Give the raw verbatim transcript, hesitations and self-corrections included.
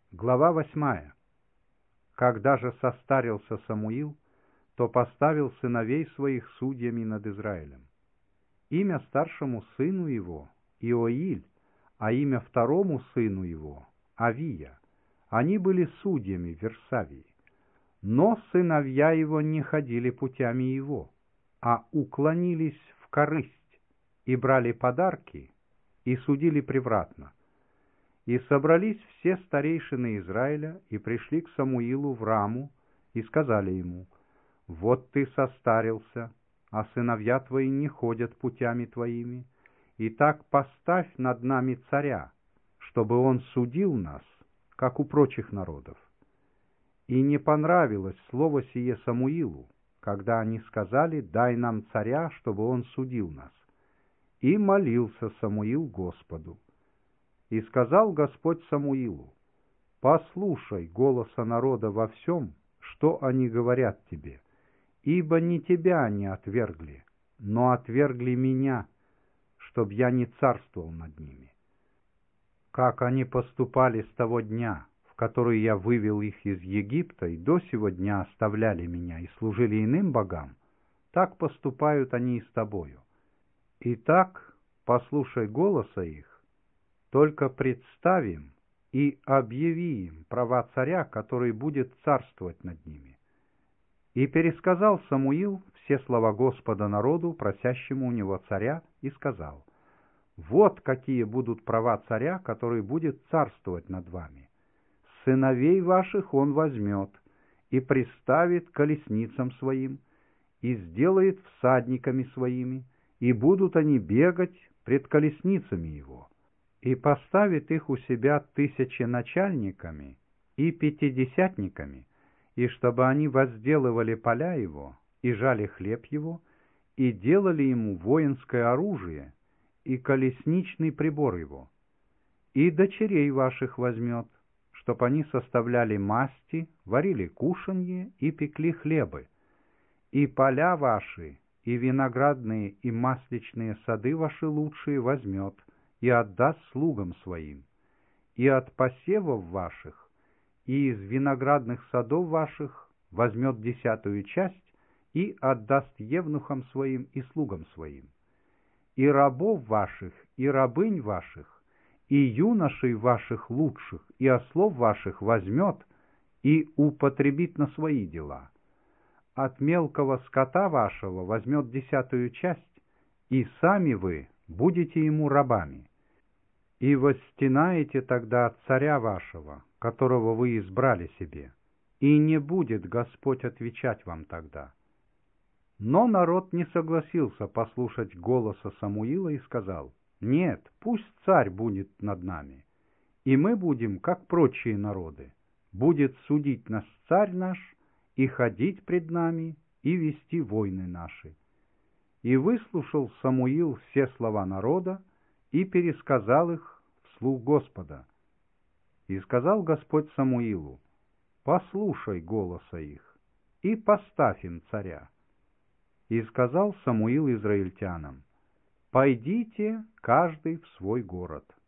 Глава восьмая. Когда же состарился Самуил, то поставил сыновей своих судьями над Израилем. Имя старшему сыну его Иоиль, а имя второму сыну его Авия. Они были судьями в Версавии. Но сыновья его не ходили путями его, а уклонились в корысть, и брали подарки, и судили превратно. И собрались все старейшины Израиля, и пришли к Самуилу в Раму, и сказали ему: «Вот ты состарился, а сыновья твои не ходят путями твоими. Итак, поставь над нами царя, чтобы он судил нас, как у прочих народов». И не понравилось слово сие Самуилу, когда они сказали: «Дай нам царя, чтобы он судил нас». И молился Самуил Господу. И сказал Господь Самуилу: «Послушай голоса народа во всем, что они говорят тебе, ибо не тебя они отвергли, но отвергли меня, чтоб я не царствовал над ними. Как они поступали с того дня, в который я вывел их из Египта, и до сего дня оставляли меня и служили иным богам, так поступают они и с тобою. Итак, послушай голоса их, только представим и объяви им права царя, который будет царствовать над ними». И пересказал Самуил все слова Господа народу, просящему у него царя, и сказал: «Вот какие будут права царя, который будет царствовать над вами. Сыновей ваших он возьмет и приставит к колесницам своим, и сделает всадниками своими, и будут они бегать пред колесницами его, и поставит их у себя тысяченачальниками и пятидесятниками, и чтобы они возделывали поля его, и жали хлеб его, и делали ему воинское оружие, и колесничный прибор его. И дочерей ваших возьмет, чтоб они составляли масти, варили кушанье и пекли хлебы, и поля ваши, и виноградные, и масличные сады ваши лучшие возьмет, и отдаст слугам своим, и от посевов ваших, и из виноградных садов ваших возьмет десятую часть, и отдаст евнухам своим и слугам своим. И рабов ваших, и рабынь ваших, и юношей ваших лучших, и ослов ваших возьмет, и употребит на свои дела. От мелкого скота вашего возьмет десятую часть, и сами вы будете ему рабами. И восстенаете тогда от царя вашего, которого вы избрали себе, и не будет Господь отвечать вам тогда». Но народ не согласился послушать голоса Самуила и сказал: «Нет, пусть царь будет над нами, и мы будем, как прочие народы. Будет судить нас царь наш, и ходить пред нами, и вести войны наши». И выслушал Самуил все слова народа, и пересказал их вслух Господа. И сказал Господь Самуилу: «Послушай голоса их, и поставь им царя». И сказал Самуил израильтянам: «Пойдите каждый в свой город».